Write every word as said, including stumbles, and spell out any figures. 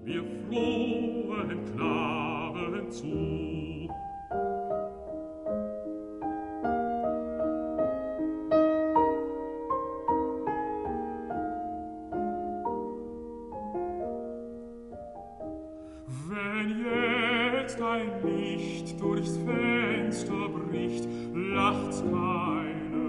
wir frohen Knaben zu. Wenn jetzt ein Licht durchs Fenster bricht, lacht's keine